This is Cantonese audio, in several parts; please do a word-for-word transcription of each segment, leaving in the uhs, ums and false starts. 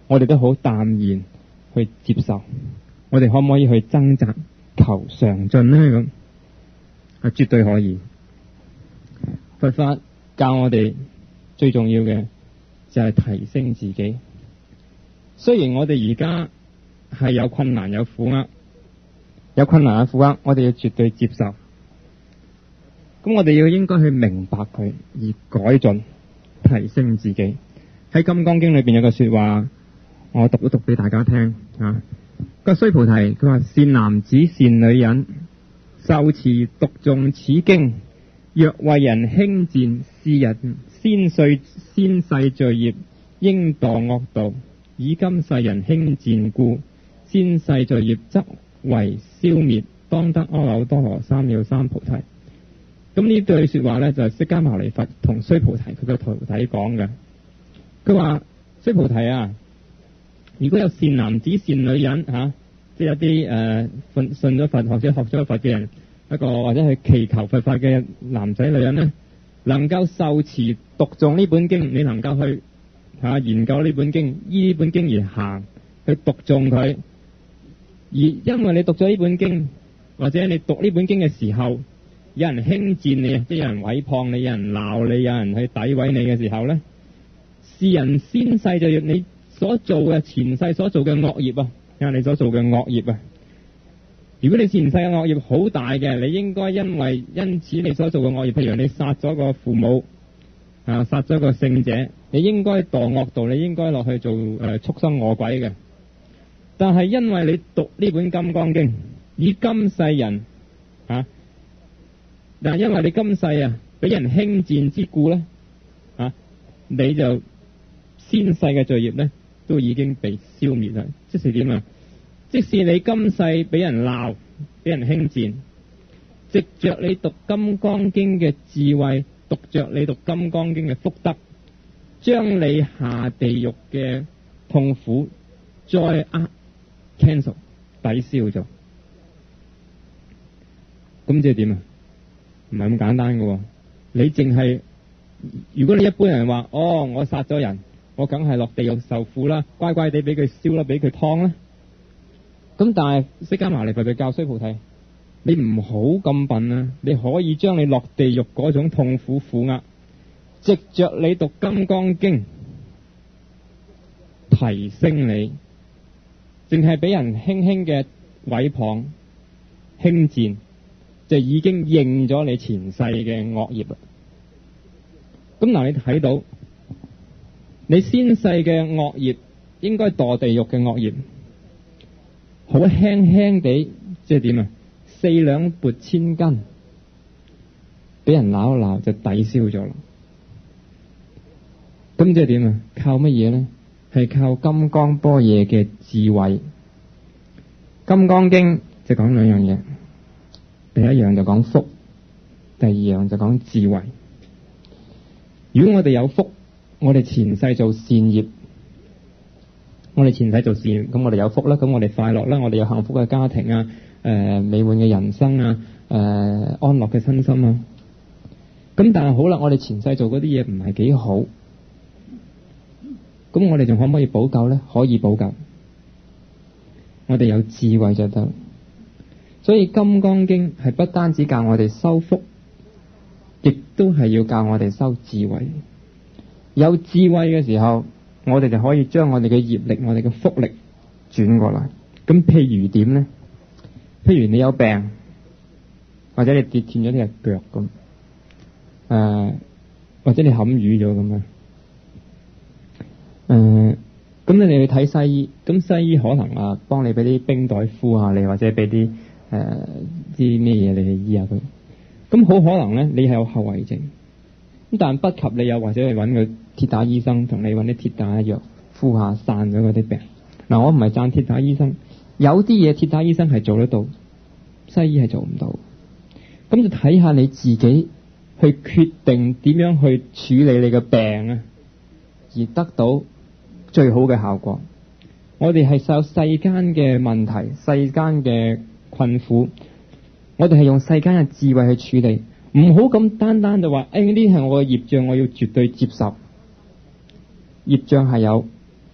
我哋都好淡然去接受。我哋可唔可以去掙扎求上進呢？咁啊，絕對可以。佛法教我哋最重要嘅就係提升自己。雖然我哋而家係有困難有苦厄，有困難有苦厄，我哋要絕對接受。咁我哋要應該去明白佢，而改進提升自己。喺《金剛經》裏邊有個說話，我讀一讀俾大家聽啊。個須菩提佢話：善男子善女人，受持讀誦此經，若為人輕賤，是人先世先世罪業，應墮惡道。以今世人輕賤故，先世罪業則為消滅，當得阿耨多羅三藐三菩提。咁呢句說話呢，就係釋迦牟尼佛同須菩提佢個徒弟講嘅。佢話：須菩提啊，如果有善男子善女人吓、啊，即係有啲誒信信咗佛或者學咗佛嘅人，一個或者係祈求佛法嘅男仔女人呢，能夠受持讀誦呢本經，你能夠去吓、啊、研究呢本經，依呢本經而行，去讀誦佢。而因為你讀咗呢本經，或者你讀呢本經嘅時候，有人輕賤你啊，即係有人毀謗你，有人鬧你，有人去詆毀你嘅時候呢，是人先世罪業，你所做嘅前世所做嘅惡業啊，因為你所做嘅惡業啊。如果你前世嘅惡業好大嘅，你應該因為因此你所做嘅惡業，譬如你殺咗個父母啊，殺咗個聖者，你應該墮惡道，你應該落去做誒、呃、畜生餓鬼嘅。但係因為你讀呢本金剛經，以今世人啊，但係因為你今世啊俾人輕賤之故咧啊，你就先世嘅罪業咧都已經被消滅啦。即是點啊？即使你今世俾人鬧，俾人輕賤，藉着你讀金剛經嘅智慧，讀着你讀金剛經嘅福德，將你下地獄嘅痛苦再呃 cancel 抵消咗。咁即係點啊？唔係咁簡單嘅。你淨係，如果你一般人話，哦，我殺咗人，我梗係落地獄受苦啦，乖乖地俾佢燒啦，俾佢燙啦。咁但係釋迦牟尼佛就教須菩提，你唔好咁笨啊！你可以將你落地獄嗰種痛苦苦厄，藉着你讀金剛經提升你。淨係俾人輕輕嘅毀謗輕賤，就已經應咗你前世嘅惡業啦。咁嗱，你睇到你先世嘅惡業，應該墮地獄嘅惡業，好輕輕地，即係點啊？四兩撥千斤，俾人鬧一鬧就抵消咗啦。咁即係點啊？靠乜嘢呢？係靠金剛般若嘅智慧。金剛經就講兩樣嘢，第一樣就講福，第二樣就講智慧。如果我哋有福，我哋前世做善業，我哋前世做善業，咁我哋有福啦，咁我哋快樂啦，我哋有幸福嘅家庭啊，誒、呃、美滿嘅人生啊，誒、呃、安樂嘅身心啊。咁但係好啦，我哋前世做嗰啲嘢唔係幾好。咁我哋仲可唔可以補救呢？可以補救，我哋有智慧就得。所以《金剛經》係不單止教我哋修福，亦都係要教我哋修智慧。有智慧嘅時候，我哋就可以將我哋嘅業力、我哋嘅福力轉過來。咁譬如點呢？譬如你有病，或者你跌斷咗呢隻腳咁，誒、呃，或者你冚瘀咗咁啊。誒，咁、呃、你哋去睇西醫，咁西醫可能啊幫你俾啲冰袋敷下你，或者俾啲誒啲咩嘢你去醫下佢。咁好可能咧，你係有後遺症，咁但不及你有或者去揾個鐵打醫生同你揾啲鐵打藥敷下散咗嗰啲病。嗱，我唔係讚鐵打醫生，有啲嘢鐵打醫生係做得到，西醫係做唔到。咁就睇下你自己去決定點樣去處理你嘅病啊，而得到最好嘅效果。我哋係受世間嘅問題、世間嘅困苦，我哋係用世間嘅智慧去處理，唔好咁單單就話誒呢啲係我嘅業障，我要絕對接受。業障係有，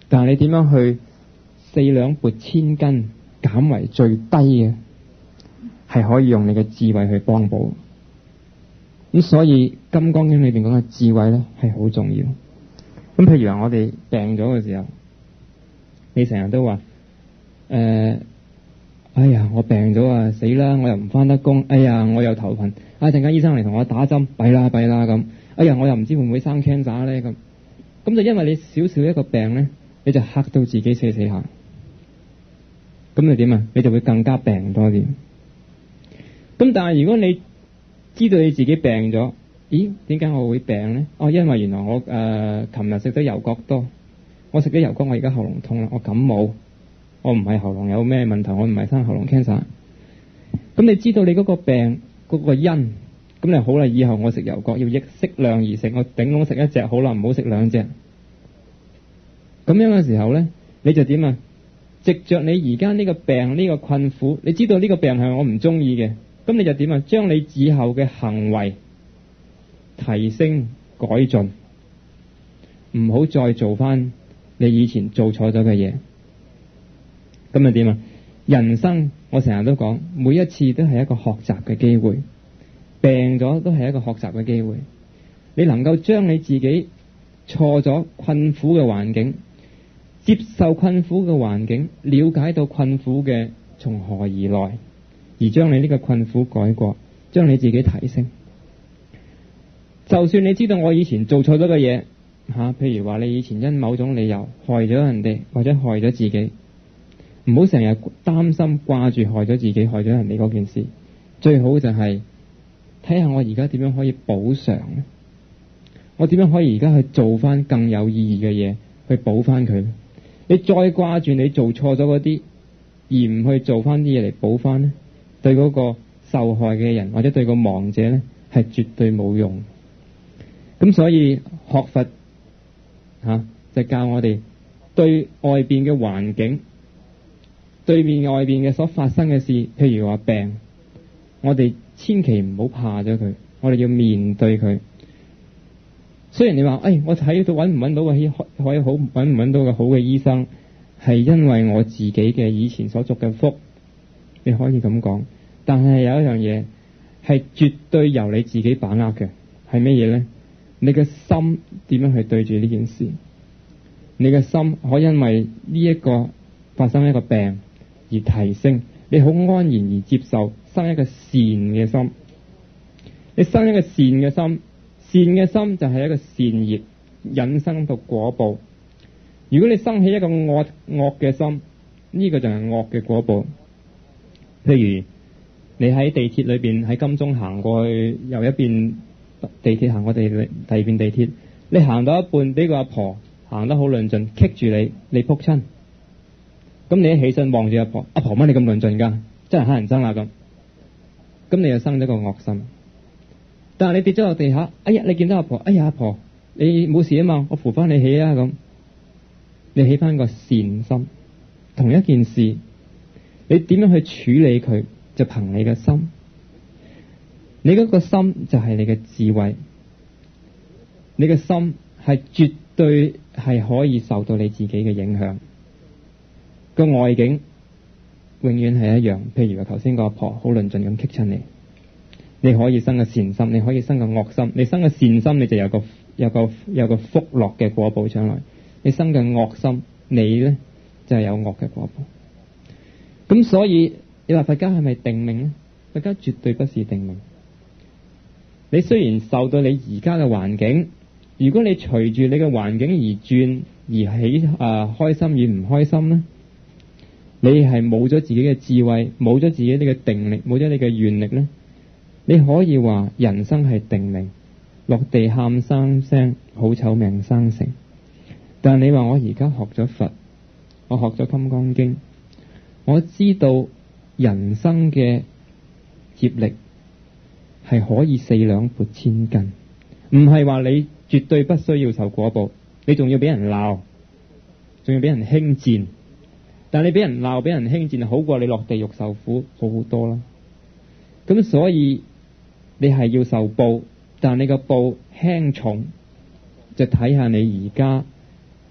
但係你點樣去四兩撥千斤減為最低嘅，係可以用你嘅智慧去幫補。咁所以《金剛經》裏邊講嘅智慧咧係好重要。咁譬如話我哋病咗嘅時候，你成日都話誒、呃，哎呀我病咗啊，死啦，我又唔返得工，哎呀我又頭暈，啊陣間醫生嚟同我打針，弊啦弊啦咁，哎呀我又唔知會唔會生 cancer 咧咁，咁就因為你少少一個病咧，你就嚇到自己死死下，咁你點啊？你就會更加病多啲。咁但係如果你知道你自己病咗，咦？點解我會病呢？哦，因為原來我誒琴日食咗油角多，我食咗油角，我而家喉嚨痛啦，我感冒，我唔係喉嚨有咩問題，我唔係生喉嚨 cancer。咁你知道你嗰個病嗰個因，咁你好啦，以後我食油角要適適量而食，我頂籠食一隻好啦，唔好食兩隻。咁樣嘅時候呢，你就點啊？藉着你而家呢個病呢個困苦，你知道呢個病係我唔中意嘅。咁你就點啊？將你以後嘅行為提升改進，唔好再做翻你以前做錯咗嘅嘢。咁就點啊？人生我成日都講，每一次都係一個學習嘅機會，病咗都係一個學習嘅機會。你能夠將你自己錯咗困苦嘅環境，接受困苦嘅環境，了解到困苦嘅從何而來，而將你呢個困苦改過，將你自己提升。就算你知道我以前做錯咗嘅嘢吓，譬如話你以前因某種理由害咗人哋或者害咗自己，唔好成日擔心掛住害咗自己害咗人哋嗰件事，最好就係睇下我而家點樣可以補償呢？我點樣可以而家去做翻更有意義嘅嘢去補翻佢？你再掛住你做錯咗嗰啲，而唔去做翻啲嘢嚟補翻呢，對嗰個受害嘅人或者對個亡者呢，係絕對冇用。咁所以學佛吓、啊、就教我哋對外邊嘅環境，對面外邊嘅所發生嘅事，譬如話病，我哋千祈唔好怕咗佢，我哋要面對佢。雖然你話誒、哎，我睇到揾唔揾到個可以好揾唔揾到個好嘅醫生，係因為我自己嘅以前所作嘅福，你可以咁講。但係有一樣嘢係絕對由你自己把握嘅，係乜嘢呢？你嘅心點樣去對住呢件事？你嘅心可因為呢一個發生一個病而提升，你好安然而接受，生一個善嘅心。你生一個善嘅心，善嘅心就係一個善業，引生到果報。如果你生起一個惡惡嘅心，呢、這個就係惡嘅果報。譬如你喺地鐵裏邊喺金鐘行過去，由一邊地鐵行過第第二邊地鐵，你行到一半，俾個阿婆行得好論盡，棘住你，你撲親。咁你一起身望住阿婆，阿婆乜你咁論盡噶？真係乞人憎啦咁。咁你又生咗個惡心。但係你跌咗落地下，哎呀，你見到阿婆，哎呀阿婆，你冇事啊嘛，我扶翻你起啊咁。你起翻個善心，同一件事，你點樣去處理佢，就憑你嘅心。你嗰個心就係你嘅智慧，你嘅心係絕對係可以受到你自己嘅影響。個外境永遠係一樣，譬如話頭先個阿婆好論盡咁棘親你，你可以生個善心，你可以生個惡心。你生個善心，你就有個有個有個福樂嘅果報將來。你生嘅惡心，你呢就係有惡嘅果報。咁所以你話佛家係咪定命呢？佛家絕對不是定命。你雖然受到你而家嘅環境，如果你隨住你嘅環境而轉而起啊、呃、開心與唔開心呢，你係冇咗自己嘅智慧，冇咗自己呢個定力，冇咗你嘅願力呢，你可以話人生係定命，落地喊三聲，好醜命生成。但係你話我而家學咗佛，我學咗金剛經，我知道人生嘅業力係可以四兩撥千斤，唔係話你絕對不需要受果報，你仲要俾人鬧，仲要俾人輕賤。但係你俾人鬧俾人輕賤，好過你落地獄受苦好好多啦。咁所以你係要受報，但你個報輕重就睇下你而家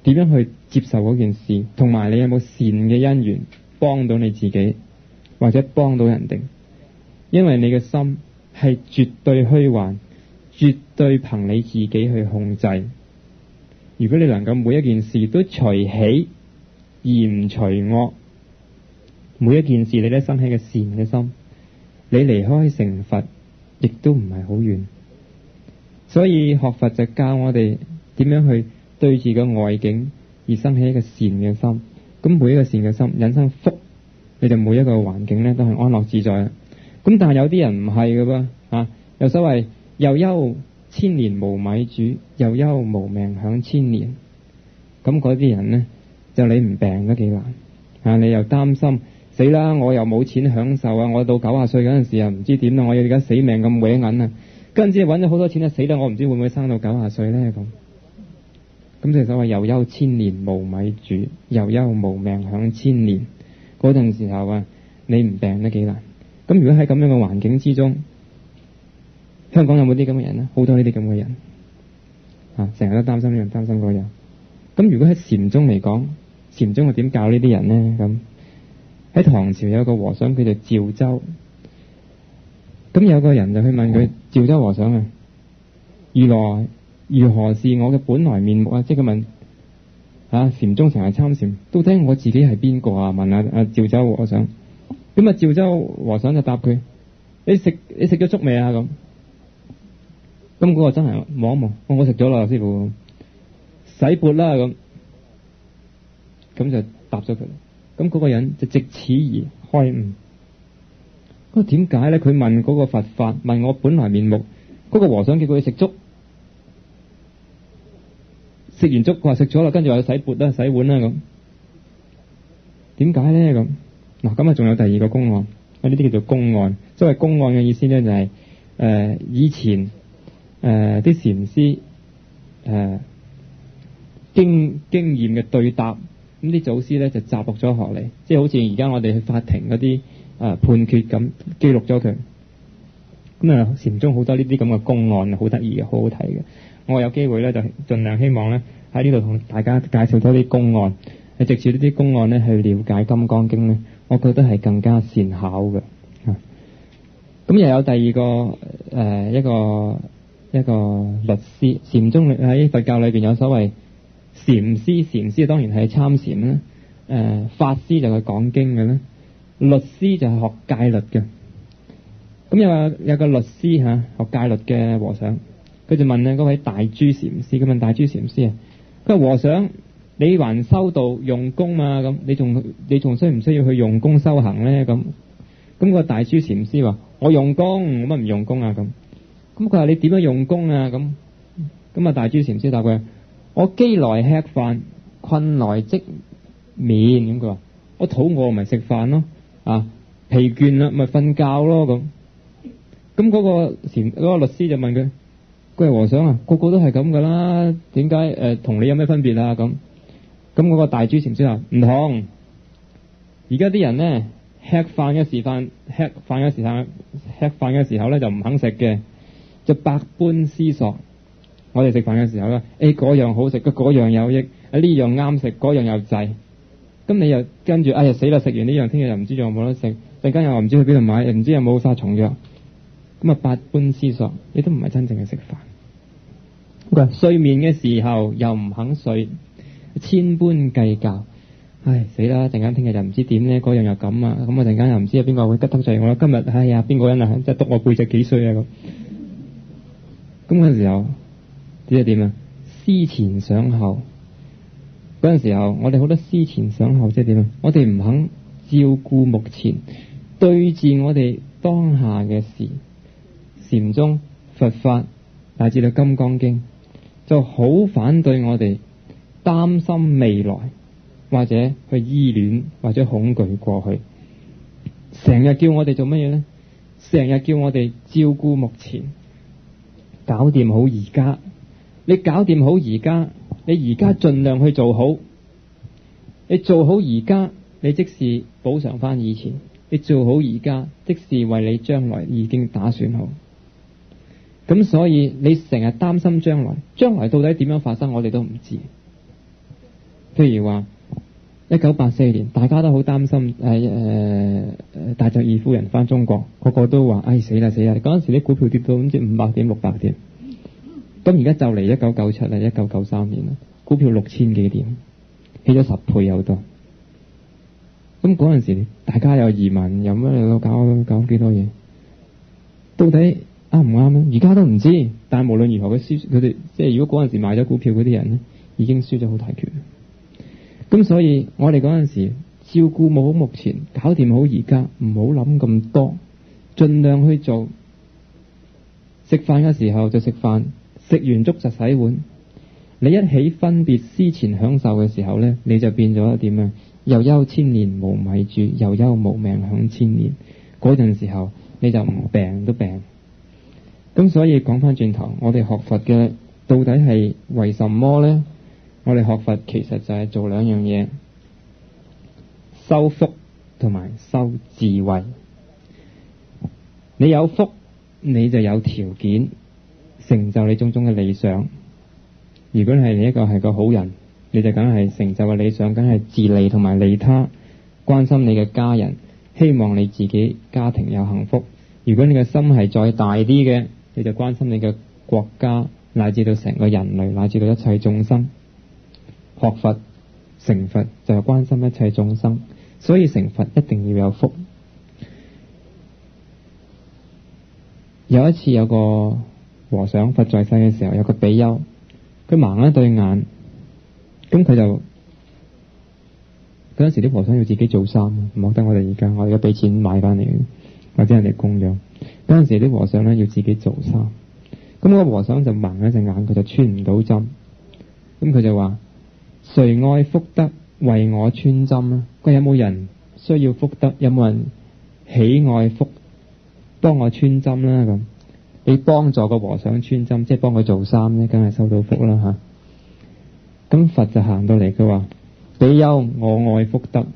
點樣去接受嗰件事，同埋你有冇善嘅因緣幫到你自己或者幫到人哋。因為你嘅心係絕對虛幻，絕對憑你自己去控制。如果你能夠每一件事都隨喜而唔隨惡，每一件事你都生起嘅善嘅心，你離開成佛亦都唔係好遠。所以學佛就教我哋點樣去對住個外境而生起一個善嘅心。咁每一個善嘅心引生福，你就每一個環境咧都係安樂自在啦。咁但係有啲人唔係㗎噃啊，有所謂又憂千年無米煮，又憂無命享千年。咁嗰啲人呢，就你唔病都幾難啊！你又擔心死啦，我又冇錢享受啊！我到九十歲嗰陣時又唔知點啦，我要而家死命咁搲銀啊！跟住揾咗好多錢啊，死啦！我唔知會唔會生到九十歲呢？咁。咁就所謂又憂千年無米煮，又憂無命享千年。嗰陣時候啊，你唔病都幾難。咁如果喺咁樣嘅環境之中，香港有冇啲咁嘅人呢？好多呢啲咁嘅人啊，成日都擔心呢樣擔心嗰樣。咁如果喺禪宗嚟講，禪宗係點教呢啲人呢？咁喺唐朝有個和尚叫做趙州，咁有個人就去問佢：趙州和尚啊，如來如何是我嘅本來面目啊？即係佢問啊，禪宗成日參禪，到底我自己係邊個啊？問啊啊趙州和尚。咁啊，趙州和尚就答佢：你食你食咗粥未啊？咁咁嗰個真係望一望，我我食咗啦，師傅，洗缽啦咁，咁就答咗佢。咁嗰個人就藉此而開悟。咁點解咧？佢問嗰個佛法，問我本來面目，嗰、嗰個和尚叫佢去食粥，食完粥佢話食咗啦，跟住話去洗缽啦、洗碗啦咁。點解咧咁？嗱，咁啊，仲有第二個公案，呢啲叫做公案。所謂公案嘅意思咧，就係、是、誒、呃、以前誒啲禪師誒經經驗嘅對答，咁啲祖師咧就摘錄咗落嚟，即係好似而家我哋去法庭嗰啲誒判決咁，記錄咗佢。咁啊，禪宗好多呢啲咁嘅公案，好得意嘅，好好睇嘅。我有機會咧，就盡量希望咧喺呢度同大家介紹多啲公案，係藉住呢啲公案咧去了解《金剛經》咧。我覺得係更加善巧嘅。咁又有第二個誒、呃、一個一個律師，禪宗喺佛教裏邊有所謂禪師，禪師當然係參禪啦。誒、呃、法師就係講經嘅啦，律師就係學戒律嘅。咁有有個律師嚇、啊、學戒律嘅和尚，佢就問咧嗰位大珠禪師，佢問大珠禪師啊，佢話和尚，你還修道用功嘛？咁你仲你仲需唔需要去用功修行咧？咁咁個大珠禪師話：我用功，我乜唔用功啊？咁咁佢話你點樣用功啊？咁咁啊大珠禪師答佢：我飢來吃飯，困來積眠。咁佢話：我肚餓咪食飯咯，啊疲倦啦咪瞓覺咯。咁咁嗰個禪嗰、嗰個律師就問佢：佢係和尚啊，個個都係咁噶啦，點解誒同你有咩分別啊？咁咁嗰個大珠禪師話：唔同，而家啲人呢，吃飯嘅時飯，吃飯嘅時間，吃飯嘅時候咧就唔肯食嘅，就百般思索。我哋食飯嘅時候咧，誒嗰樣好食，嗰樣有益，啊呢樣啱食，嗰樣又滯。咁你又跟住，哎呀死啦！食完呢樣，聽日又唔知仲有冇得食，陣間又話唔知去邊度買，唔知有冇殺蟲藥。咁啊百般思索，你都唔係真正嘅食飯。佢話睡眠嘅時候又唔肯睡。千般計較，唉死啦！陣間聽日又唔知點咧，嗰樣又咁啊，咁啊陣間又唔知有邊個會吉得罪我啦。今日哎呀，邊個人啊，即係督我背脊幾衰啊咁。咁嗰陣時候點係點啊？思前想後，嗰陣時候我哋好多思前想後，即係點啊？我哋唔肯照顧目前對治我哋當下嘅事。禪宗、佛法乃至到《金剛經》就好反對我哋擔心未來，或者去依戀，或者恐懼過去，成日叫我哋做乜嘢呢？成日叫我哋照顧目前，搞掂好而家。你搞掂好而家，你而家盡量去做好。你做好而家，你即是補償翻以前；你做好而家，即是為你將來已經打算好。咁所以你成日擔心將來，將來到底點樣發生，我哋都唔知。 譬如話一九八四年，大家都好擔心誒誒誒戴卓爾夫人翻中國，個個都話：唉、哎、死啦死啦！嗰陣時啲股票跌到唔知五百點六百點，咁而家就嚟一九九七啦，一九九三年啦，股票六千幾點，起咗十倍有多。咁嗰陣時，大家有移民，有乜嘢搞搞幾多嘢？到底啱唔啱咧？而家都唔知。但係無論如何，佢輸佢哋即係如果嗰陣時買咗股票嗰啲人咧，已經輸咗好大拳。咁所以我哋嗰陣時照顧好目前，搞掂好而家，唔好諗咁多，盡量去做。食飯嘅時候就食飯，食完粥就洗碗。你一起分別思前享受嘅時候咧，你就變咗點啊？又憂千年無米煮，又憂無命享千年。嗰陣時候你就唔病都病。咁所以講翻轉頭，我哋學佛嘅到底係為什麼呢？我哋學佛其實就係做兩樣嘢，修福同埋修智慧。你有福，你就有條件成就你種種嘅理想。如果係你一個係個好人，你就梗係成就嘅理想，梗係自利同埋利他，關心你嘅家人，希望你自己家庭有幸福。如果你嘅心係再大啲嘅，你就關心你嘅國家，乃至到成個人類，乃至到一切眾生。學佛成佛就係關心一切眾生，所以成佛一定要有福。有一次有個和尚，佛在世嘅時候，有個比丘，佢盲一對眼。咁佢就嗰陣時啲和尚要自己做衫，唔好得我哋而家，我哋而家俾錢買翻嚟，或者人哋供養。嗰陣時啲和尚咧要自己做衫，咁個和尚就盲一隻眼，佢就穿唔到針。咁佢就話：誰愛福德為我穿針啊？佢有冇人需要福德？有冇人喜愛福幫我穿針啦？咁你幫助個和尚穿針，即係幫佢做衫咧，梗係收到福啦吓。咁佛就行到嚟，佢話：比丘，我愛福德。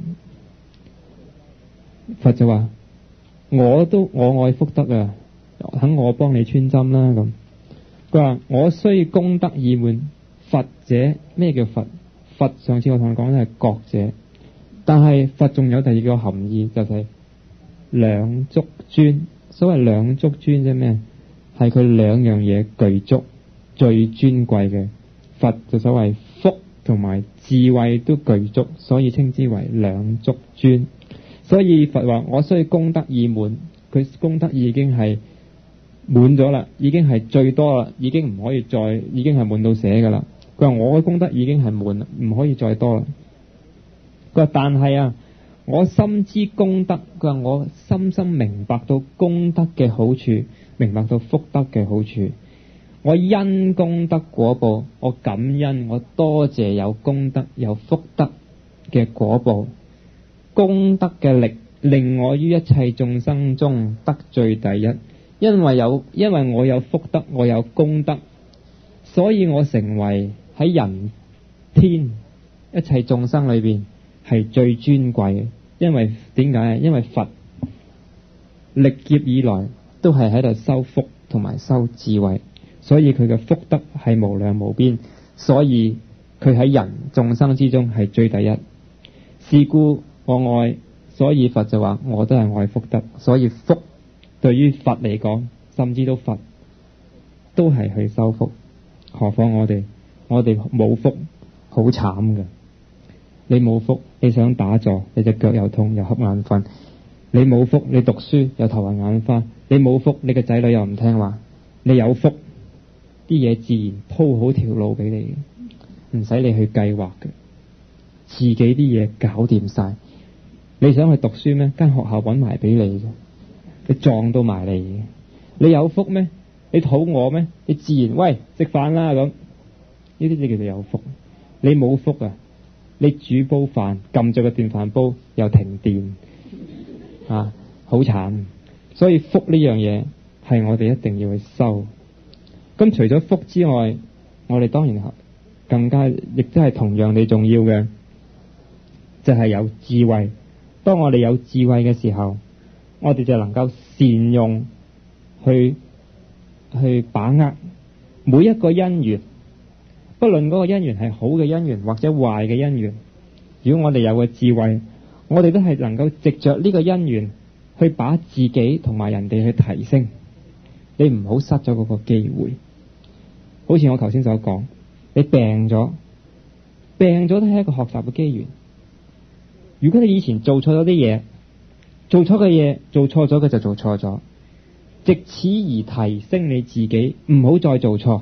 佛就話：我都我愛福德啊，肯我幫你穿針啦。咁佢話：我雖功德已滿，佛者咩叫佛？佛上次我同你講咧係覺者，但係佛仲有第二個含義，就係、是、兩足尊。所謂兩足尊即係咩？係佢兩樣嘢具足，最尊貴嘅。佛就所謂福同埋智慧都具足，所以稱之為兩足尊。所以佛話：我雖功德已滿，佢功德已經係滿咗啦，已經係最多啦，已經唔可以再，已經係滿到瀉噶啦。佢話我嘅功德已經係滿啦，唔可以再多啦。佢話但係啊，我深知功德，佢話我深深明白到功德嘅好處，明白到福德嘅好處。我因功德果報，我感恩，我多謝有功德有福德嘅果報。功德嘅力令我於一切眾生中得最第一，因為有因為我有福德，我有功德，所以我成為喺人天一切眾生裏邊係最尊貴嘅。因為點解？因為佛歷劫以來都係喺度修福同埋修智慧，所以佢嘅福德係無量無邊，所以佢喺人眾生之中係最第一。是故我愛，所以佛就話我都係愛福德。所以福對於佛嚟講，甚至到佛都係去修福，何況我哋？我哋冇福，好慘㗎。你冇福，你想打坐，你隻腳又痛又瞌眼瞓；你冇福，你讀書又頭暈眼花；你冇福，你個仔女又唔聽話。你有福，啲嘢自然鋪好條路俾你，唔使你去計劃嘅，自己啲嘢搞掂晒。你想去讀書咩？間學校搵埋俾你嘅，你撞到埋嚟嘅。你有福咩？你肚餓咩？你自然喂食飯啦咁。呢啲就叫做有福。你冇福啊！你煮煲飯，撳着個電飯煲又停電，啊，好慘。所以福呢樣嘢係我哋一定要去修。咁除咗福之外，我哋當然更加亦都係同樣地重要嘅，就係有智慧。當我哋有智慧嘅時候，我哋就能夠善用去去把握每一個因緣， 不論嗰個因緣係好嘅因緣或者壞嘅因緣，如果我哋有個智慧，我哋都係能夠藉着呢個因緣去把自己同埋人哋去提升。你唔好失咗嗰個機會。好似我頭先所講，你病咗，病咗都係一個學習嘅機緣。如果你以前做錯咗啲嘢，做錯嘅嘢，做錯咗嘅就做錯咗，藉此而提升你自己，唔好再做錯。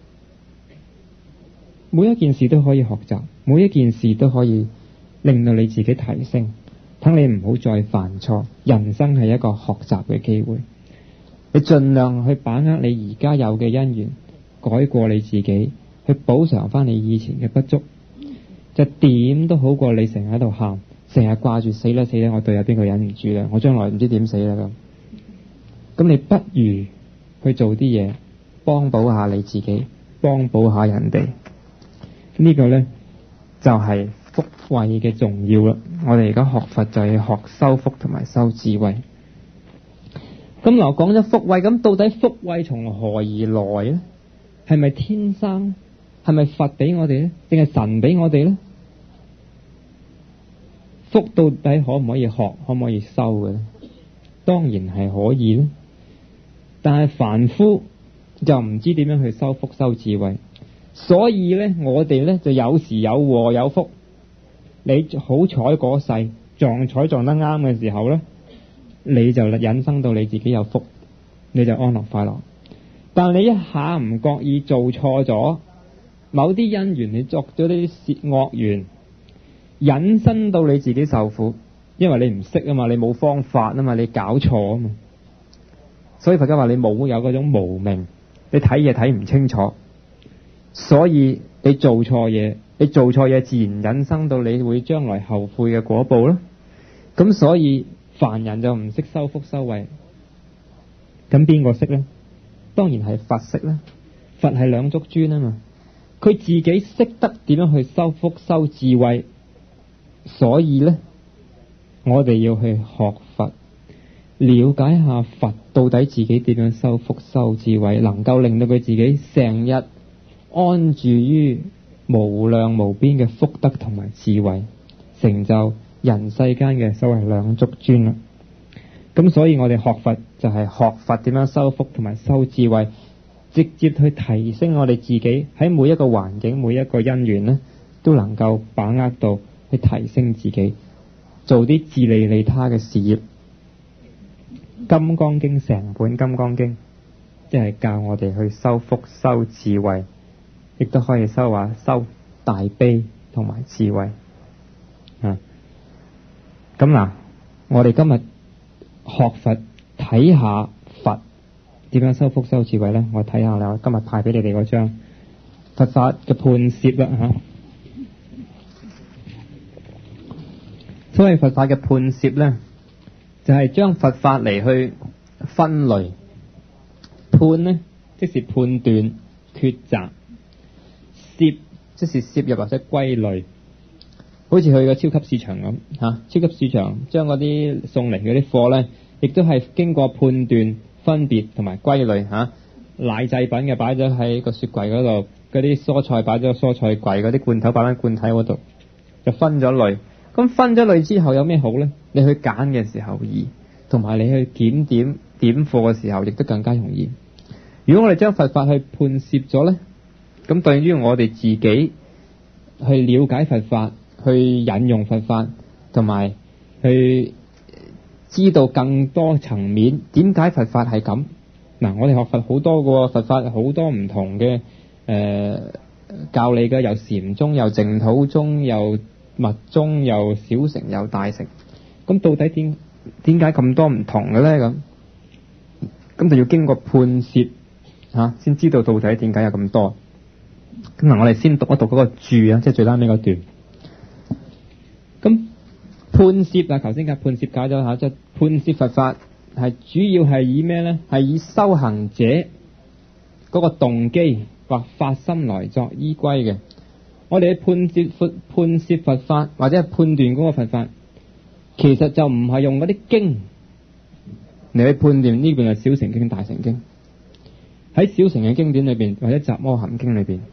每一件事都可以學習，每一件事都可以令到你自己提升，等你唔好再犯錯。人生係一個學習嘅機會，你盡量去把握你而家有嘅因緣，改過你自己，去補償翻你以前嘅不足，就點都好過你成日喺度喊，成日掛住死啦死啦，我對有邊個忍唔住啦，我將來唔知點死啦咁。咁你不如去做啲嘢，幫補下你自己，幫補下人哋。呢個呢，就係福慧嘅重要啦。我哋而家學佛就係學修福同埋修智慧。咁嗱，講咗福慧，咁到底福慧從何而來呢？係咪天生？係咪佛俾我哋呢？定係神俾我哋呢？福到底可唔可以學？可唔可以修嘅呢？當然係可以啦。但係凡夫就唔知點樣去修福修智慧。所以咧，我哋咧就有時有禍有福。你好彩嗰世撞彩撞得啱嘅時候咧，你就引生到你自己有福，你就安樂快樂。但你一下唔覺意做錯咗某啲因緣，你作咗啲惡惡緣，引申到你自己受苦，因為你唔識啊嘛，你冇方法啊嘛，你搞錯啊嘛。所以佛家話你冇有嗰種無明，你睇嘢睇唔清楚。所以你做錯嘢，你做錯嘢自然引生到你會將來後悔嘅果報啦。咁所以凡人就唔識修福修慧。咁邊個識呢？當然係佛識啦。佛係兩足尊啊嘛，佢自己識得點樣去修福修智慧。所以呢，我哋要去學佛，了解下佛到底自己點樣修福修智慧，能夠令到佢自己成日安住於無量無邊嘅福德同埋智慧，成就人世間嘅所謂兩足尊啦。咁所以我哋學佛就係學佛點樣修福同埋修智慧，直接去提升我哋自己喺每一個環境每一個因緣呢，都能夠把握到去提升自己，做啲自利利他嘅事業。金剛經成本金剛經即係教我哋去修福修智慧，亦都可以修話修大悲同埋智慧啊。咁嗱，我哋今日學佛睇下佛點樣修福修智慧呢？我睇下啦，今日派俾你哋嗰張佛法嘅判攝啦吓。所謂佛法嘅判攝呢，就係、是、將佛法嚟去分類。判呢，即是判斷抉擇。攝即是攝入或者歸類，好似去個超級市場咁吓、啊，超級市場將嗰啲送嚟嗰啲貨呢，亦都係經過判斷、分別同埋歸類吓、啊。奶製品嘅擺咗喺個雪櫃嗰度，嗰啲蔬菜擺咗蔬菜櫃，嗰啲罐頭擺喺罐頭嗰度，就分咗類。咁分咗類之後有咩好呢？你去揀嘅時候易，同埋你去檢點點貨嘅時候亦都更加容易。如果我哋將佛法去判攝咗呢，咁對於我哋自己去了解佛法，去引用佛法，同埋去知道更多層面點解佛法係咁。嗱，我哋學佛好多個佛法，好多唔同嘅誒、呃、教你嘅，有禪宗，有淨土宗，有密宗，有小乘，有大乘。咁到底點點解咁多唔同嘅咧？咁咁就要經過判攝吓，先、啊、知道到底點解有咁多。咁嗱，我哋先讀一讀嗰個注啊，即係最拉尾嗰段。咁判攝啊，頭先嘅判攝解咗下，即係判攝佛法係主要係以咩咧？係以修行者嗰個動機或發心來作依歸嘅。我哋去判攝佛判攝佛法或者係判斷嗰個佛法，其實就唔係用嗰啲經嚟去判斷呢邊係小乘經、大乘經。喺小乘嘅經典裏邊或者雜阿含經裏邊，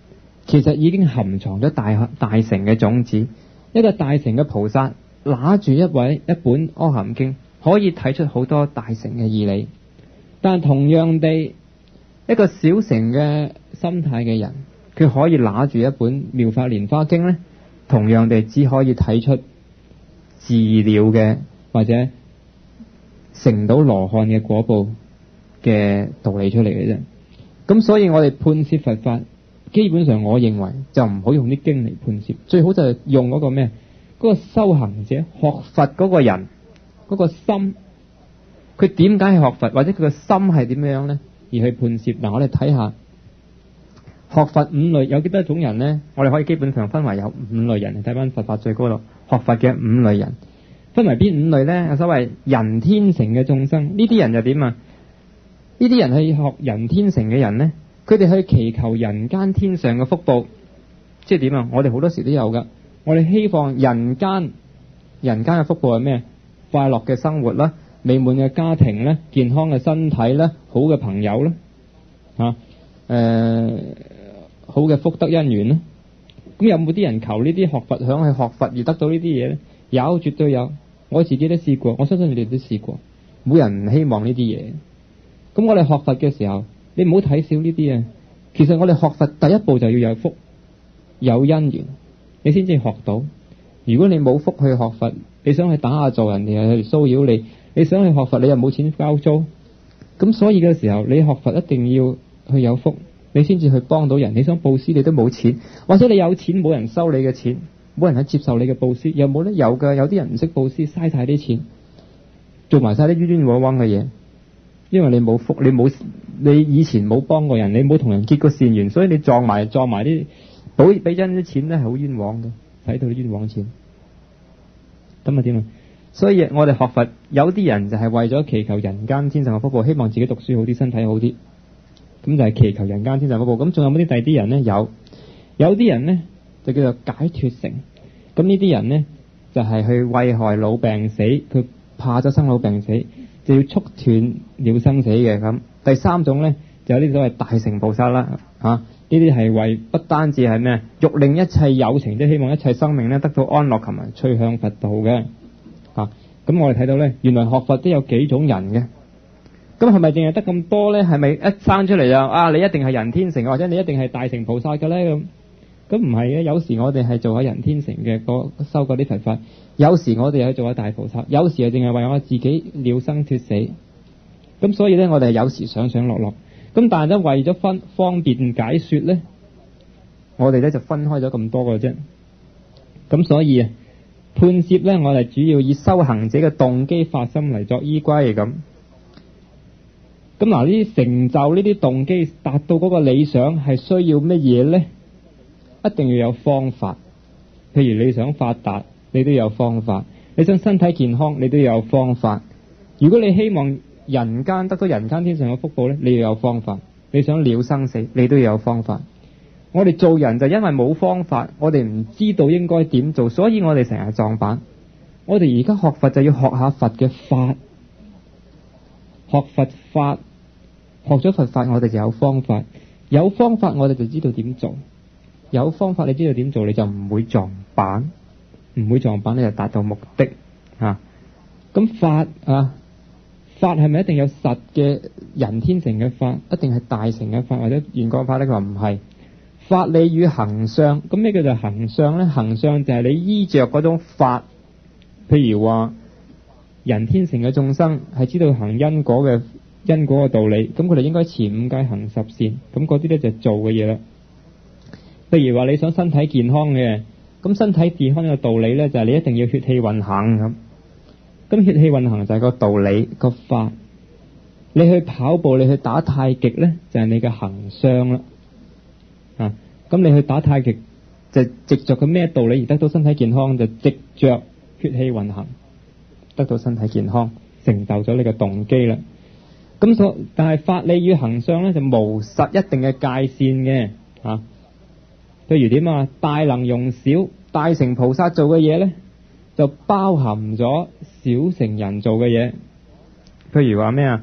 其實已經含藏咗大大乘嘅種子。一個大乘嘅菩薩拿住一位一本《阿含經》，可以睇出好多大乘嘅義理。但同樣地，一個小乘嘅心態嘅人，佢可以拿住一本《妙法蓮華經》呢，同樣地只可以睇出自了嘅或者成到羅漢嘅果報嘅道理出嚟嘅啫。咁所以我哋判攝佛法，基本上我認為就唔好用啲經嚟判攝，最好就係用嗰個咩？嗰個修行者學佛嗰個人嗰個心，佢點解去學佛，或者佢個心係點樣呢？而去判攝。嗱，我哋睇下學佛五類有幾多種人呢？我哋可以基本上分為有五類人。睇翻佛法最高度學佛嘅五類人，分為邊五類呢？有所謂人天乘嘅眾生，呢啲人就點啊？呢啲人去學人天乘嘅人呢，佢哋去祈求人間天上嘅福報，即係點啊？我哋好多時都有噶，我哋希望人間人間嘅福報係咩？快樂嘅生活啦，美滿嘅家庭啦，健康嘅身體啦，好嘅朋友啦，吓、啊、誒、呃、好嘅福德因緣啦。咁有冇啲人求呢啲學佛，想去學佛而得到呢啲嘢咧？有，絕對有。我自己都試過，我相信你哋都試過。冇人唔希望呢啲嘢。咁我哋學佛嘅時候，你唔好睇少呢啲啊。其實我哋學佛第一步就要有福有因緣，你先至學到。如果你冇福去學佛，你想去打下做人哋去騷擾你，你想去學佛你又冇錢交租，咁所以嘅時候你學佛一定要去有福，你先至去幫到人。你想布施你都冇錢，或者你有錢冇人收你嘅錢，冇人去接受你嘅布施，又冇得有噶。有啲人唔識布施，嘥晒啲錢，做埋晒啲冤冤枉枉嘅嘢。因為你冇福，你冇你以前冇幫過人，你冇同人結過善緣，所以你撞埋撞埋啲俾俾真啲錢咧係好冤枉嘅，使到啲冤枉錢。咁啊點啊？所以我哋學佛，有啲人就係為咗祈求人間天上嘅福報，希望自己讀書好啲，身體好啲，咁就係祈求人間天上嘅福報。咁仲有冇啲第二啲人呢？有，有啲人呢就叫做解脫乘。咁呢啲人呢就係去為害老病死，佢怕咗生老病死，就要速斷了生死嘅。咁第三種呢就有啲所謂大乘菩薩啦，吓呢啲係為不單止係咩，欲令一切有情，即係希望一切生命咧得到安樂，同埋趨向佛道嘅。吓、啊、咁我哋睇到呢，原來學佛都有幾種人嘅。咁係咪淨係得咁多呢？係咪一生出嚟就啊你一定係人天乘，或者你一定係大乘菩薩嘅呢？咁咁唔係嘅，有時我哋係做下人天乘嘅，修嗰啲佛法；有時我哋去做下大菩薩；有時係淨係為我自己了生脫死。咁所以呢，我哋有時上上落落。咁但係咧，為咗分方便解說呢，我哋咧就分開咗咁多個啫。咁所以啊，判攝呢，我哋主要以修行者嘅動機發心嚟作依歸咁。咁嗱，呢啲成就呢啲動機達到嗰個理想係需要乜嘢呢？一定要有方法。譬如你想發達，你都有方法；你想身體健康，你都有方法。如果你希望人間得到人間天上嘅福報呢，你要有方法。你想了生死，你都要有方法。我哋做人就因為冇方法，我哋唔知道應該點做，所以我哋成日撞板。我哋而家學佛就要學下佛嘅法，學佛法，學咗佛法我哋就有方法，有方法我哋就知道點做，有方法你知道點做，你就唔會撞板，唔會撞板你就達到目的啊。咁法啊，法係咪一定有實嘅人天乘嘅法，一定係大乘嘅法或者圓覺法呢？佢話唔係。法理與行相，咁咩叫做行相呢？行相就係你依着嗰種法，譬如話人天乘嘅眾生係知道行因果嘅因果嘅道理，咁佢哋應該持五戒行十善，咁嗰啲呢就係做嘅嘢啦。譬如話你想身體健康嘅，咁身體健康嘅道理呢，就係你一定要血氣運行咁。咁血氣運行就係個道理個法。你去跑步，你去打太極呢，就係你嘅行相啦。啊，咁你去打太極就藉着個咩道理而得到身體健康？就藉着血氣運行得到身體健康，成就咗你嘅動機啦。咁所但係法理與行相呢，就無實一定嘅界線嘅。啊，譬如點啊？大能容小，大乘菩薩做嘅嘢呢，就包含咗小乘人做嘅嘢。譬如話咩啊？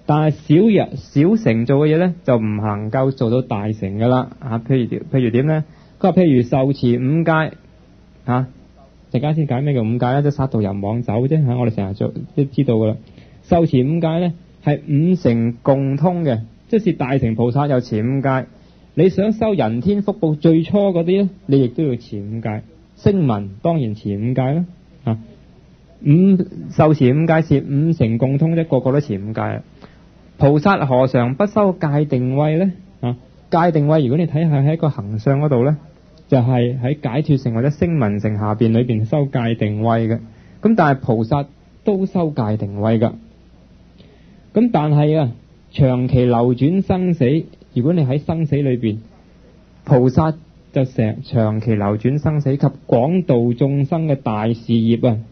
但係小人小乘做嘅嘢咧，就唔能夠做到大乘噶啦。啊，譬如譬如點咧？佢話譬如受持五戒，嚇，陣間先解咩叫五戒咧？即係殺盜淫妄酒啫嚇。我哋成日做都知道噶啦。受持五戒咧係五乘共通嘅，即是大乘菩薩有持五戒。你想修人天福報最初嗰啲咧，你亦都要持五戒。聲聞當然持五戒啦。啊，五受持五戒是五乘共通啫，個個都持五戒。菩薩何嘗不修戒定慧咧？啊，戒定慧如果你睇下喺一個行相嗰度咧，就係、是、喺解脫乘或者聲聞乘下邊裏邊修戒定慧嘅。咁但係菩薩都修戒定慧噶。咁但係啊，長期流轉生死，如果你喺生死裏邊，菩薩就成長期流轉生死及廣度眾生嘅大事業啊。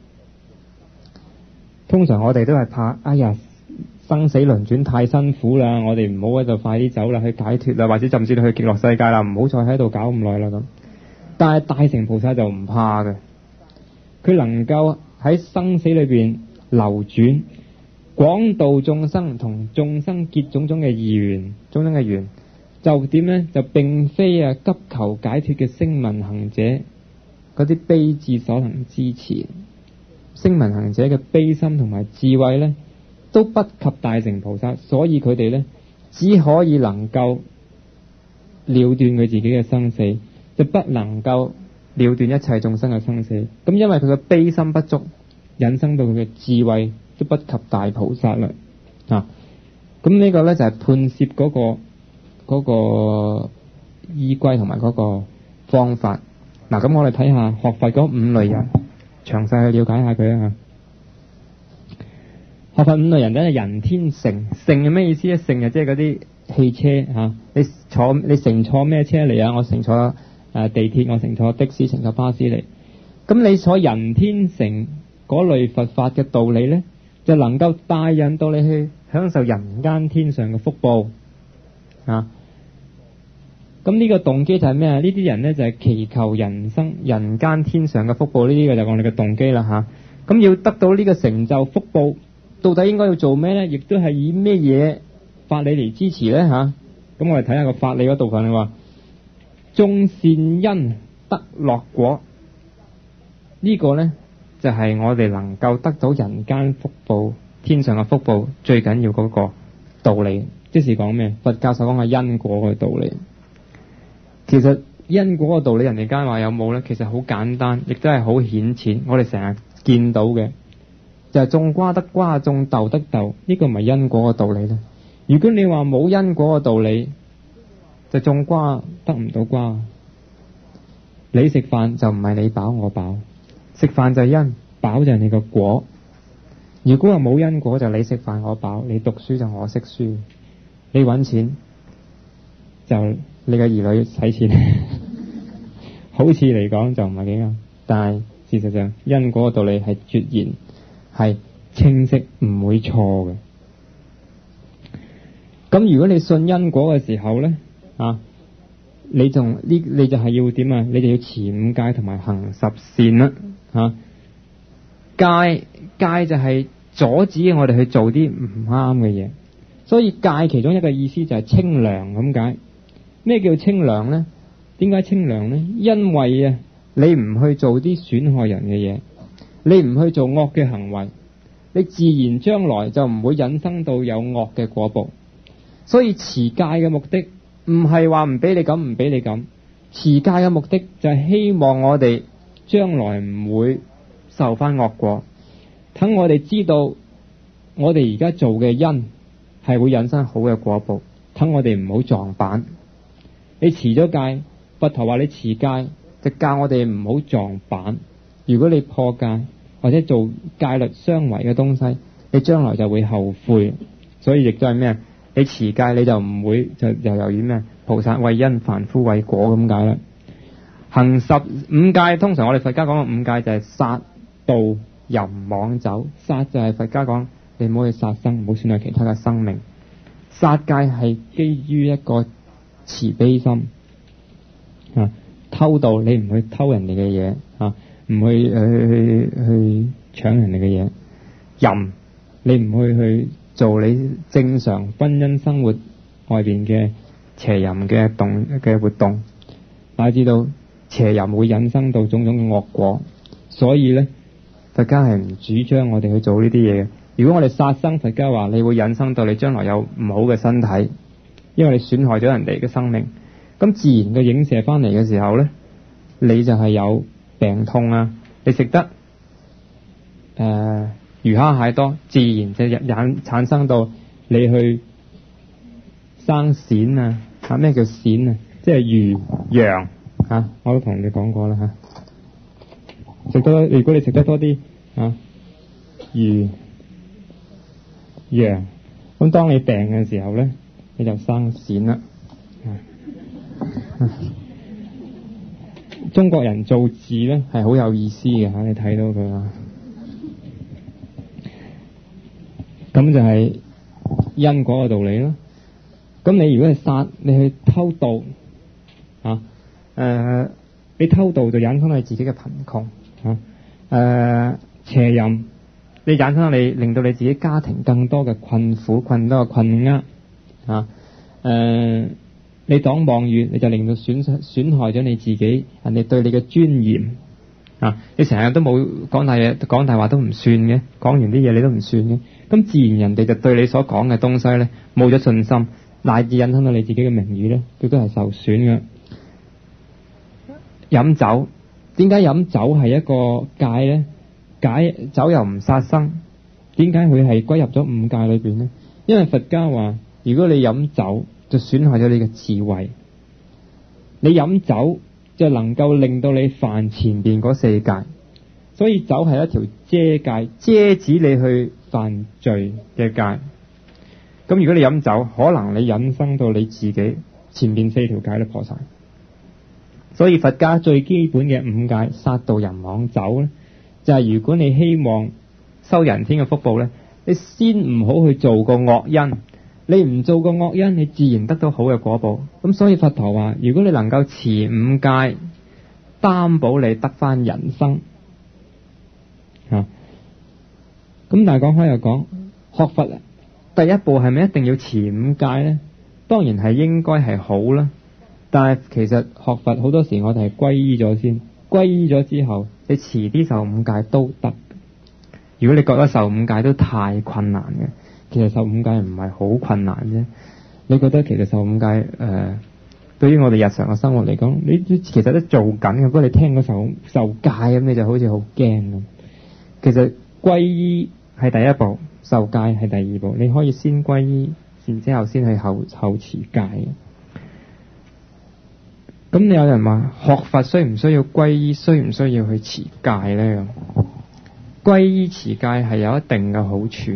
通常我哋都係怕，哎呀，生死輪轉太辛苦啦，我哋唔好喺度快啲走啦，去解脫啦，或者甚至去極樂世界啦，唔好再喺度搞咁耐啦咁。但係大乘菩薩就唔怕嘅，佢能夠喺生死裏邊流轉，廣度眾生，同眾生結種種嘅義緣，種種嘅緣，就點呢？就並非啊急求解脫嘅聲聞行者嗰啲悲智所能支持。聲聞行者嘅悲心同埋智慧呢，都不及大乘菩薩，所以佢哋呢，只可以能夠了斷佢自己嘅生死，就不能夠了斷一切眾生嘅生死。咁因為佢嘅悲心不足，引申到佢嘅智慧都不及大菩薩啦。啊，咁呢個呢，就係、是、判攝嗰、那個嗰、那個依歸同埋嗰個方法。嗱、啊，咁我哋睇下學佛嗰五類人，詳細去了解下佢啊。學佛五類人咧，人天乘，乘係咩意思咧？乘啊，即係嗰啲汽車吓，你坐你乘坐咩車嚟啊？我乘坐誒、呃、地鐵，我乘坐的士，乘坐巴士嚟。咁你坐人天乘嗰類佛法嘅道理咧，就能夠帶引到你去享受人間天上嘅福報啊。咁呢個動機就係咩啊？呢啲人咧就係、是、祈求人生人間天上嘅福報，呢啲嘅就係我哋嘅動機啦吓。咁、啊、要得到呢個成就福報，到底應該要做咩呢？亦都係以咩嘢法理嚟支持呢？吓、啊，咁我哋睇下個法理嗰部分。你話種善因得樂果，呢、這個呢，就係、是、我哋能夠得到人間福報、天上嘅福報最緊要嗰個道理。即是講咩？佛教所講嘅因果嘅道理。其實因果嘅道理，人哋間話有冇呢？其實好簡單，亦都係好顯淺。我哋成日見到嘅就係、是、種瓜得瓜，種豆得豆，呢、這個唔係因果嘅道理咧。如果你話冇因果嘅道理，就種瓜得唔到瓜。你食飯就唔係你飽我飽，食飯就係因，飽就係你個果。如果話冇因果，就你食飯我飽，你讀書就我識書，你搵錢就你嘅兒女使錢。好似嚟講就唔係幾啱，但係事實上因果嘅道理係絕然係清晰，唔會錯嘅。咁如果你信因果嘅時候呢，啊，你仲呢？你就係要點啊？你就要持五戒同埋行十善啦。啊，戒戒就係阻止我哋去做啲唔啱嘅嘢，所以戒其中一個意思就係清涼咁解。咩叫清涼呢？點解清涼呢？因為啊，你唔去做啲損害人嘅嘢，你唔去做惡嘅行為，你自然將來就唔會引申到有惡嘅果報。所以持戒嘅目的唔係話唔俾你咁，唔俾你咁。持戒嘅目的就係希望我哋將來唔會受翻惡果，等我哋知道我哋而家做嘅因係會引申好嘅果報，等我哋唔好撞板。你持咗戒，佛陀話你持戒就教我哋唔好撞板。如果你破戒或者做戒律相違嘅東西，你將來就會後悔。所以亦都係咩？你持戒你就唔會就又由於咩？菩薩為因，凡夫為果咁解啦。行十五戒，通常我哋佛家講嘅五戒就係殺盜淫妄酒。殺就係佛家講你唔好去殺生，唔好損害其他嘅生命。殺戒係基於一個慈悲心啊，偷盜你唔去偷人哋嘅嘢啊，唔去去去去搶人哋嘅嘢。淫你唔去去做你正常婚姻生活外邊嘅邪淫嘅動嘅活動，乃至到邪淫會引生到種種嘅惡果。所以咧，佛家係唔主張我哋去做呢啲嘢嘅。如果我哋殺生，佛家話你會引生到你將來有唔好嘅身體，因為你損害咗人哋嘅生命。咁自然嘅影射翻嚟嘅時候咧，你就係有病痛啊！你食得誒、呃、魚蝦蟹多，自然就引產生到你去生癬啊！嚇，咩叫癬啊？即係魚羊嚇，我都同你講過啦嚇。食多，如果你食得多啲嚇魚羊，咁當你病嘅時候咧，你就生癬啦。中國人造字咧係好有意思嘅嚇，你睇到佢啊，咁就係因果嘅道理啦。咁你如果係殺，你去偷盜嚇，誒、呃，你偷盜就引生你自己嘅貧窮嚇，誒、呃，邪淫你引生你令到你自己家庭更多嘅困苦、困多嘅困厄嚇，誒、呃。你擋妄語，你就令到損損害咗你自己，人哋對你嘅尊嚴啊！你成日都冇講大嘢，講大話都唔算嘅，講完啲嘢你都唔算嘅，咁自然人哋就對你所講嘅東西咧冇咗信心，乃至引申到你自己嘅名譽咧，佢都係受損嘅。飲酒，點解飲酒係一個戒咧？解酒又唔殺生，點解佢係歸入咗五戒裏邊咧？因為佛家話，如果你飲酒，就損害咗你嘅智慧。你飲酒就能夠令到你犯前邊嗰四戒，所以酒係一條遮戒，遮止你去犯罪嘅戒。咁如果你飲酒，可能你引生到你自己前邊四條戒都破晒。所以佛家最基本嘅五戒，殺盜淫妄酒咧，就係、是、如果你希望收人天嘅福報咧，你先唔好去做個惡因。你唔做個惡因，你自然得到好嘅果報。咁所以佛陀話，如果你能夠持五戒，擔保你得翻人生。吓、啊，咁但係講開又講，學佛第一步係咪一定要持五戒呢？當然係應該係好啦。但係其實學佛好多時我哋係皈依咗先，皈依咗之後，你遲啲受五戒都得。如果你覺得受五戒都太困難嘅，其實受五戒唔係好困難啫。你覺得其實受五戒誒、呃，對於我哋日常嘅生活嚟講，你其實都做緊嘅。不過你聽嗰受受戒咁，你就好似好驚咁。其實皈依係第一步，受戒係第二步。你可以先皈依，然之後先去後後持戒。咁你有人話學佛需唔需要皈依，需唔需要去持戒呢？皈依持戒係有一定嘅好處。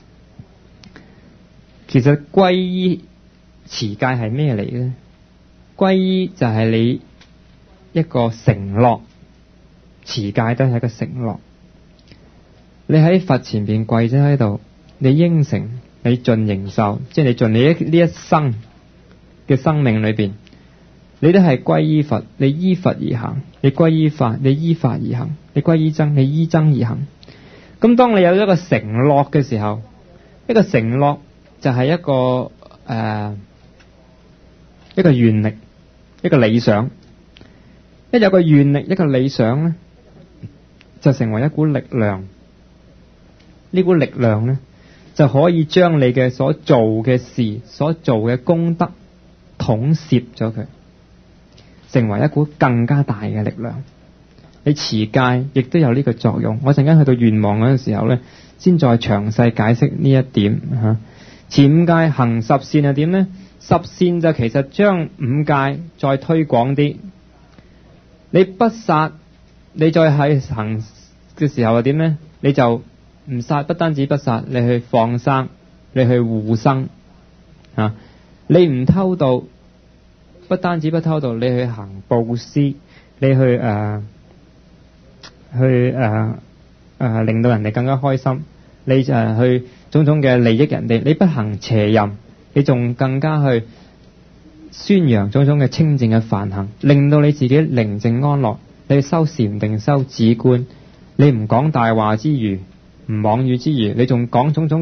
其實皈依持戒係咩嚟呢？皈依就係你一個承諾，持戒都係一個承諾。你喺佛前邊跪咗喺度，你應承你盡形壽，即係你盡你一呢一生嘅生命裏邊，你都係皈依佛，你依佛而行；你皈依法，你依法而行；你皈依僧，你依僧而行。咁當你有一個承諾嘅時候，一個承諾就係一個誒、呃、一個願力，一個理想。一有個願力，一個理想咧，就成為一股力量。呢股力量咧，就可以將你嘅所做嘅事、所做嘅功德統攝咗佢，成為一股更加大嘅力量。你持戒亦都有呢個作用。我陣間去到願望嗰陣時候咧，先再詳細解釋呢一點吓。持五戒行十善係點呢？十善就其實將五戒再推廣啲。你不殺，你再喺行嘅時候係點呢？你就唔殺，不單止不殺，你去放生，你去護生啊！你唔偷盜，不單止不偷盜，你去行布施，你去誒。呃去誒誒、呃呃、令到人哋更加開心，你就係去種種嘅利益人哋，你不行邪淫，你仲更加去宣揚種種嘅清淨嘅梵行，令到你自己寧靜安樂。你修禪定修止觀，你唔講大話之餘，唔妄語之餘，你仲講種種嘅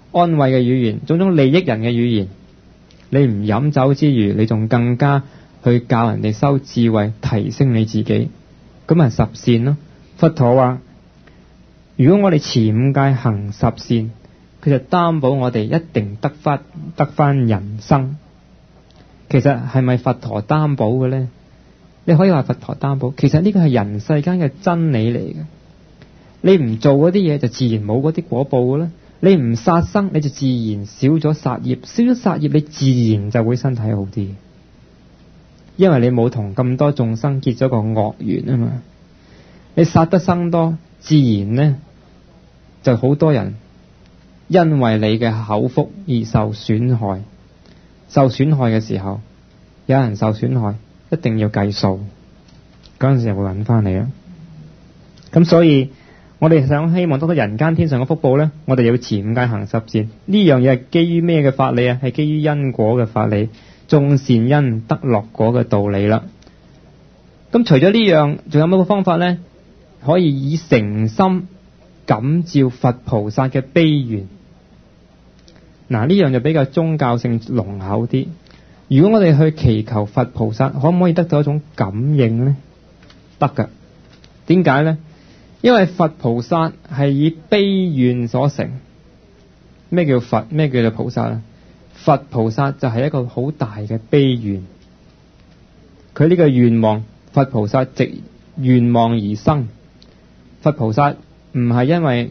安慰嘅語言，種種利益人嘅語言。你唔飲酒之餘，你仲更加去教人哋修智慧，提升你自己，咁咪十善咯。佛陀話，如果我哋持五戒行十善，佢就擔保我哋一定得翻得翻人生。其實係咪佛陀擔保嘅呢？你可以話佛陀擔保，其實呢個係人世間嘅真理嚟嘅。你唔做嗰啲嘢，就自然冇嗰啲果報嘅啦。你唔殺生，你就自然少咗殺業，少咗殺業，你自然就會身體好啲。因為你冇同咁多眾生結咗個惡緣啊嘛。你殺得生多，自然呢就好多人因為你嘅口福而受損害。受損害嘅時候，有人受損害，一定要計數，嗰陣時就會揾翻你啦。咁所以我哋想希望得到人間天上嘅福報呢，我哋要持五戒行十善。呢樣嘢係基於咩嘅法理啊？係基於因果嘅法理，種善因得樂果嘅道理啦。咁除咗呢樣，仲有乜個方法呢？可以以誠心感召佛菩薩嘅悲願。嗱，呢樣就比較宗教性濃厚啲。如果我哋去祈求佛菩薩，可唔可以得到一種感應呢？得噶。點解呢？因為佛菩薩係以悲願所成。咩叫佛？咩叫做菩薩啊？佛菩薩就係一個好大嘅悲願。佢呢個願望，佛菩薩藉願望而生。佛菩薩唔係因為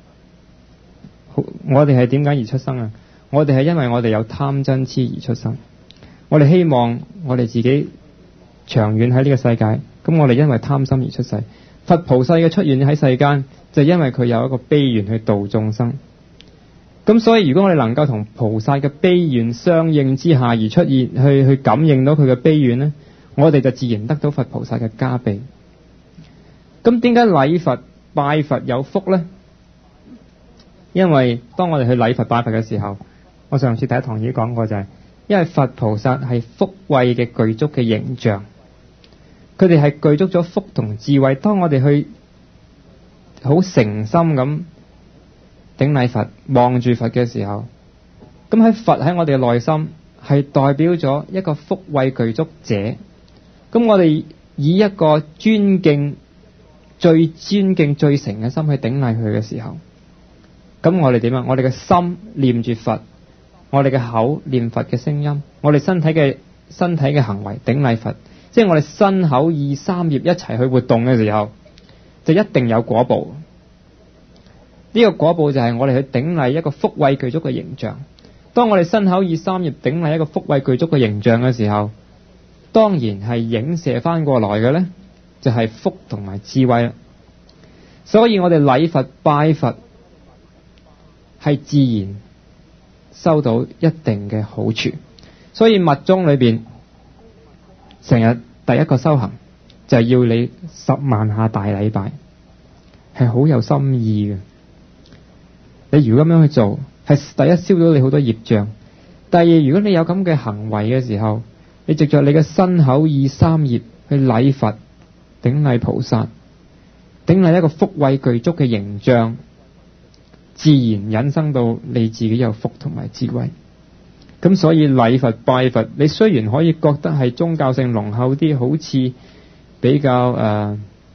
我哋係點解而出生啊？我哋係因為我哋有貪嗔痴而出生。我哋希望我哋自己長遠喺呢個世界，咁我哋因為貪心而出世。佛菩薩嘅出現喺世間，就因為佢有一個悲願去度眾生。咁所以如果我哋能夠同菩薩嘅悲願相應之下而出現，去去感應到佢嘅悲願呢，我哋就自然得到佛菩薩嘅加被。咁點解禮佛拜佛有福呢？因為當我哋去禮佛拜佛嘅時候，我上次第一堂已經講過，就係因為佛菩薩係福慧嘅具足嘅形象，佢哋係具足咗福同智慧。當我哋去好誠心咁頂禮佛，望住佛嘅時候，咁喺佛喺我哋嘅內心係代表咗一個福慧具足者。咁我哋以一個尊敬、最尊敬、最誠嘅心去頂禮佢嘅時候，咁我哋點啊？我哋嘅心念住佛，我哋嘅口念佛嘅聲音，我哋身體嘅身體嘅行為頂禮佛，即係我哋身口意三業一齊去活動嘅時候，就一定有果報。呢個果報就係我哋去頂禮一個福慧具足嘅形象。當我哋身口意三業頂禮一個福慧具足嘅形象嘅時候，當然係影射翻過來嘅呢，就係福同埋智慧啦。所以我哋禮佛拜佛係自然收到一定嘅好處。所以密宗裏邊成日第一個修行就係要你十萬下大禮拜，係好有心意嘅。你如果咁樣去做，係第一燒到你好多業障。第二，如果你有咁嘅行為嘅時候，你藉着你嘅身口意三業去禮佛頂禮菩薩，頂禮一個福慧具足嘅形象，自然引生到你自己有福同埋智慧。咁所以禮佛拜佛，你雖然可以覺得係宗教性濃厚啲，好似比較誒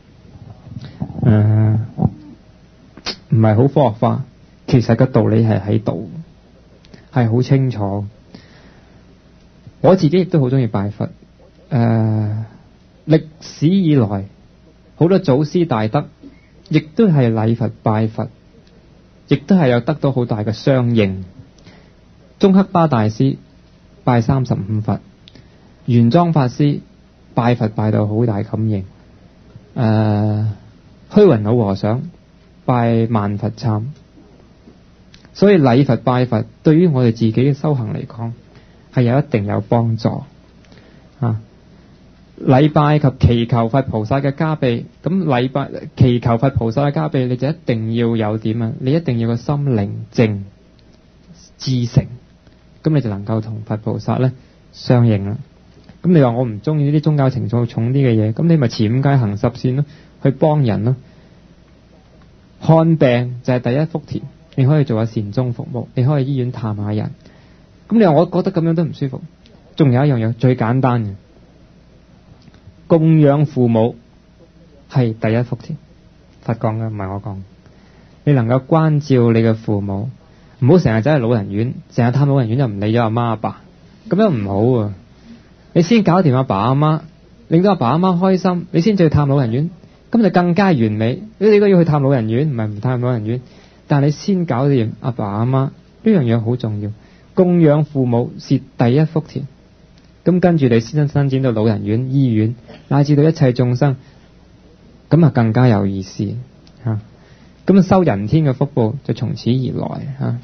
誒唔係好科學化，其實個道理係喺度，係好清楚。我自己亦都好中意拜佛。誒、呃，歷史以來好多祖師大德亦都係禮佛拜佛，亦都係有得到好大嘅相應。宗喀巴大師拜三十五佛，玄奘法師拜佛拜到好大感應。誒、呃，虛雲老和尚拜萬佛懺。所以禮佛拜佛對於我哋自己嘅修行嚟講係有一定有幫助啊！禮拜及祈求佛菩薩嘅加被，咁禮拜祈求佛菩薩嘅加被，你就一定要有點啊！你一定要個心寧靜至誠，咁你就能夠同佛菩薩咧相應啦。咁你話我唔中意呢啲宗教情操重啲嘅嘢，咁你咪持五戒行十善咯，去幫人咯。看病就係第一福田。 你可以做下善終服務，你可以去醫院探下人。咁你話我覺得咁樣都唔舒服。仲有一樣嘢最簡單嘅，供養父母係第一福田。佛講嘅，唔係我講。你能夠關照你嘅父母，唔好成日走去老人院，成日探老人院就唔理咗阿媽阿爸，咁樣唔好啊！你先搞掂阿爸阿媽，令到阿爸阿媽開心，你先至去探老人院，咁就更加完美。你應該要去探老人院，唔係唔探老人院，但係你先搞掂阿爸阿媽，呢樣嘢好重要。供養父母是第一福田，咁跟住你先伸展到老人院、醫院，乃至到一切眾生，咁啊更加有意思吓。咁收人天嘅福報就從此而來吓。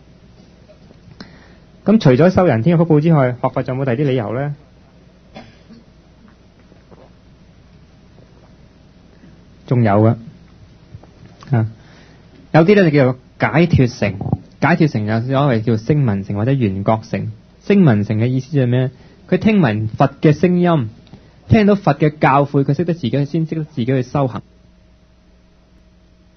咁除咗收人天嘅福報之外，學佛仲有冇第啲理由咧？仲有嘅吓，有啲咧就叫做解脫城。解脫城有所謂叫聲聞城或者緣覺城。聲聞城嘅意思係咩？佢聽聞佛嘅聲音，聽到佛嘅教誨，佢識得自己先識得自己去修行。